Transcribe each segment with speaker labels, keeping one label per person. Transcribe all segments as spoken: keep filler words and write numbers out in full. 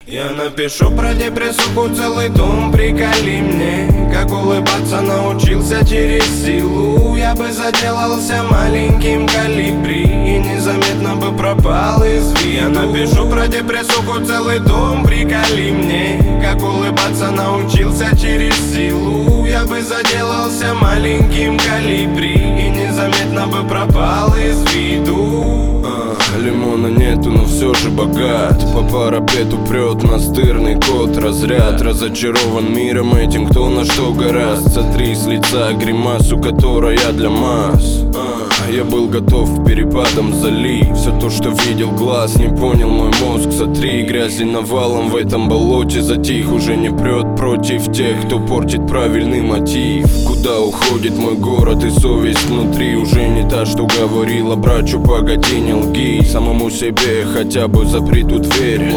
Speaker 1: Я напишу про депрессуху целый том, приколи мне, как улыбаться научился через силу. Я бы заделался маленьким колибри и незаметно бы пропал из виду. Я напишу про депрессуху целый том, приколи мне, как улыбаться научился через силу. Я бы заделался маленьким колибри и незаметно бы пропал из виду.
Speaker 2: Лимона нету, но все же богат. По парапету прет настырный кот. Разряд разочарован миром этим, кто на что гораст. Сотри с лица гримасу, которая для масс. Я был готов перепадом залить все то, что видел глаз, не понял мой мозг. Сотри грязи навалом в этом болоте затих. Уже не прет против тех, кто портит правильный мотив. Куда уходит мой город и совесть внутри? Уже не та, что говорила брачу, погоди, не лги самому себе, хотя бы запри ту дверь.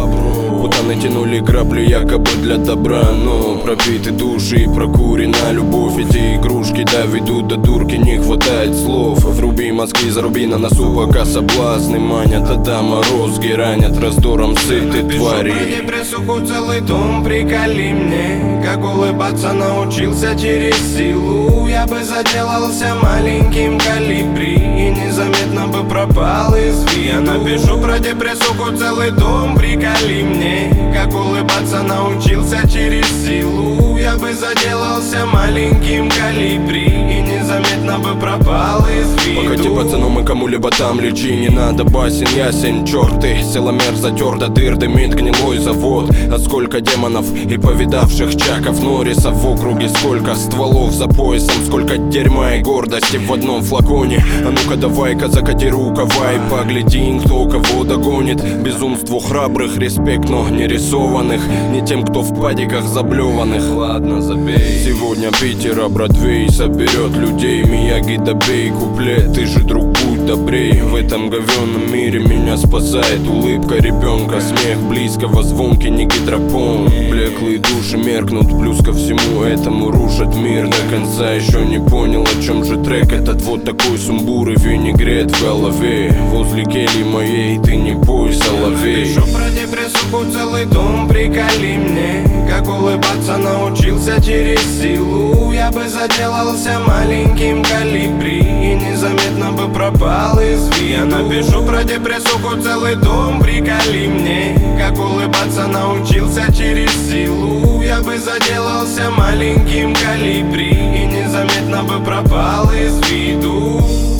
Speaker 2: Будто натянули грабли якобы для добра, но пропиты души и прокурена любовь. Эти игрушки доведут до дурки, не хватает слов. Вруби мозги, заруби на носу, пока соблазны манят, а да морозги ранят раздором сытой твари.
Speaker 1: Про депрессуху целый том, приколи мне, как улыбаться научился через силу. Я бы заделался маленьким колибри и незаметно бы пропал из виду. Я напишу про депрессуху целый том, приколи мне, как улыбаться научился через силу. Я бы заделался маленьким колибри и незаметно бы пропал из виду.
Speaker 2: Покати пацаном и кому-либо там лечи, не надо басен, ясен, черты. Силомер затер до дыр, дымит гнилой завод. А сколько демонов и повидавших чаков Норриса в округе, сколько стволов за поясом, сколько дерьма и гордости в одном флаконе. А ну-ка давай-ка закати рукава и погляди, кто кого догонит. Безумству храбрых респект, но не рисованных, не тем, кто в падиках заблеванных. Ладно, забей. Сегодня Питера Бродвей соберет людей, Мияги добей куплет. Ты же, друг, будь добрей. В этом говенном мире меня спасает улыбка ребенка, смех близкого, звонкий не гидропон. Блеклые души меркнут, плюс ко всему этому рушат мир до конца. Еще не понял, о чем же трек этот, вот такой сумбур и винегрет в голове. Возле кельи моей ты не пой, соловей.
Speaker 1: Напишу про депрессуху целый том, приколи мне, как улыбаться научился через силу. Я бы заделался маленьким колибри и незаметно бы пропал из виду. Я напишу про депрессуху целый том, приколи мне, как улыбаться научился через силу. Я бы заделался маленьким колибри и незаметно бы пропал из виду.